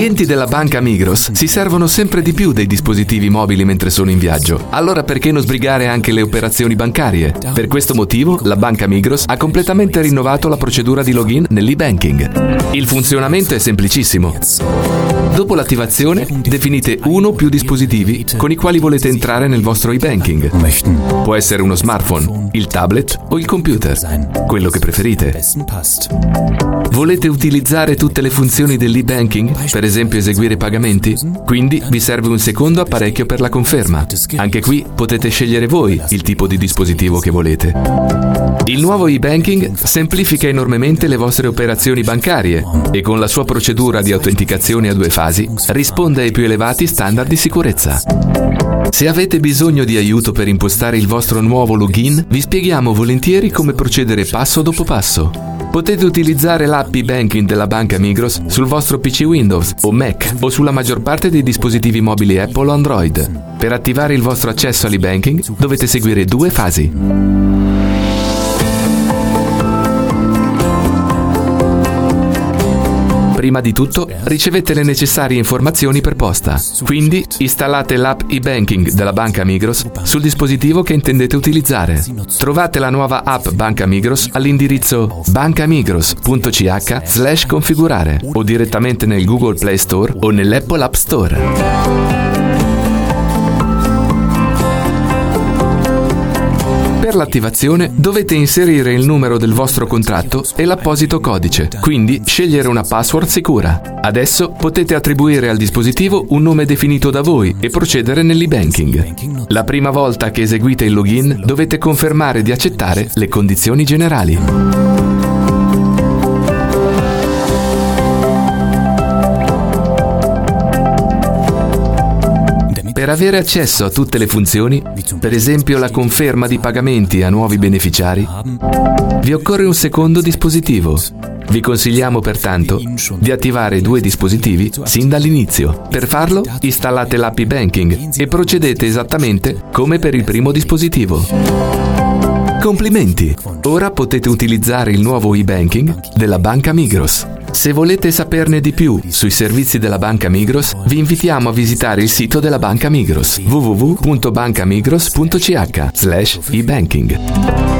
clienti della banca Migros si servono sempre di più dei dispositivi mobili mentre sono in viaggio. Allora perché non sbrigare anche le operazioni bancarie? Per questo motivo la banca Migros ha completamente rinnovato la procedura di login nell'e-banking. Il funzionamento è semplicissimo. Dopo l'attivazione, definite uno o più dispositivi con i quali volete entrare nel vostro e-banking. Può essere uno smartphone, il tablet o il computer, quello che preferite. Volete utilizzare tutte le funzioni dell'e-banking, per esempio eseguire pagamenti? Quindi vi serve un secondo apparecchio per la conferma. Anche qui potete scegliere voi il tipo di dispositivo che volete. Il nuovo e-banking semplifica enormemente le vostre operazioni bancarie e con la sua procedura di autenticazione a 2 fasi risponde ai più elevati standard di sicurezza. Se avete bisogno di aiuto per impostare il vostro nuovo login, vi spieghiamo volentieri come procedere passo dopo passo. Potete utilizzare l'app e-banking della banca Migros sul vostro PC Windows o Mac o sulla maggior parte dei dispositivi mobili Apple o Android. Per attivare il vostro accesso all'e-banking dovete seguire 2 fasi. Prima di tutto, ricevete le necessarie informazioni per posta. Quindi, installate l'app e-banking della banca Migros sul dispositivo che intendete utilizzare. Trovate la nuova app Banca Migros all'indirizzo bancamigros.ch/configurare o direttamente nel Google Play Store o nell'Apple App Store. Per l'attivazione dovete inserire il numero del vostro contratto e l'apposito codice, quindi scegliere una password sicura. Adesso potete attribuire al dispositivo un nome definito da voi e procedere nell'e-banking. La prima volta che eseguite il login dovete confermare di accettare le condizioni generali. Per avere accesso a tutte le funzioni, per esempio la conferma di pagamenti a nuovi beneficiari, vi occorre un secondo dispositivo. Vi consigliamo pertanto di attivare 2 dispositivi sin dall'inizio. Per farlo, installate l'app e-banking e procedete esattamente come per il primo dispositivo. Complimenti! Ora potete utilizzare il nuovo e-banking della banca Migros. Se volete saperne di più sui servizi della banca Migros, vi invitiamo a visitare il sito della banca Migros www.bancamigros.ch/ebanking.